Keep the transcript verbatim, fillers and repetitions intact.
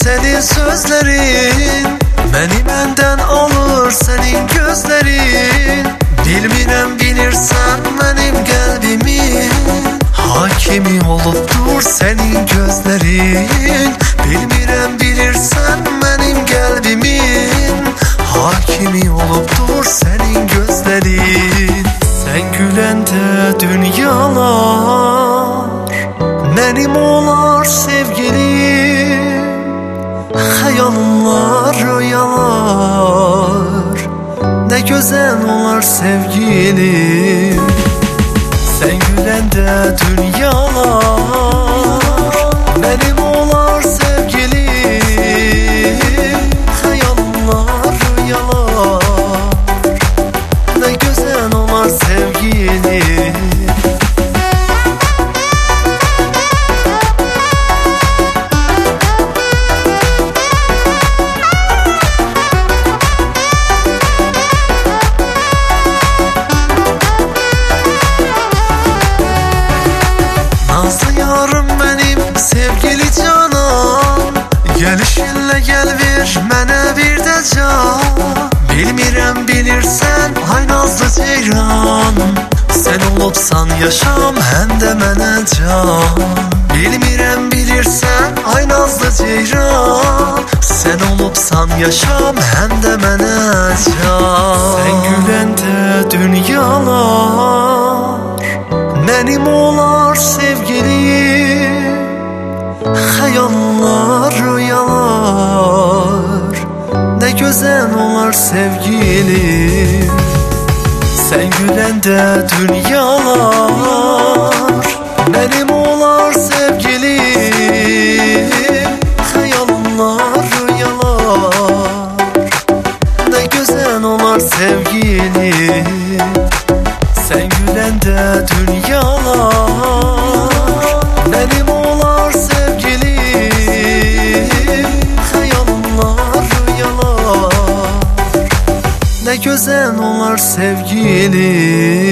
senin sözlerin, beni benden alır senin gözlerin. Bilmirəm bilirsən benim kalbimin hakimi olubdur senin gözlerin. Bilmirəm bilirsən benim kalbimin hakimi olubdur senin gözlerin. Sen gülende dünyalar benim olar sevgilim. Hayallar, rüyalar ne güzel olar sevgilim. Sen gülende dünyalar benim olar sevgilim. Hayallar, rüyalar ne güzel olar sevgilim. Sevgili canan, gelişinle gel ver mənə bir də can. Bilmirəm bilirsən ay nazlı ceyran, sen olubsan yaşam həm də mənə can. Bilmirəm bilirsən ay nazlı ceyran, sen olubsan yaşam həm də mənə can. Sen güləndə dünyalar mənim olar sevgilim. Hayallar, rüyalar ne güzel olar sevgilim. Sen gülende dünyalar benim olar sevgilim. Hayallar, rüyalar ne güzel olar sevgilim. Sen gülende dünyalar benim olar sevgilim. Hayallar, rüyalar ne güzel olar sevgilim.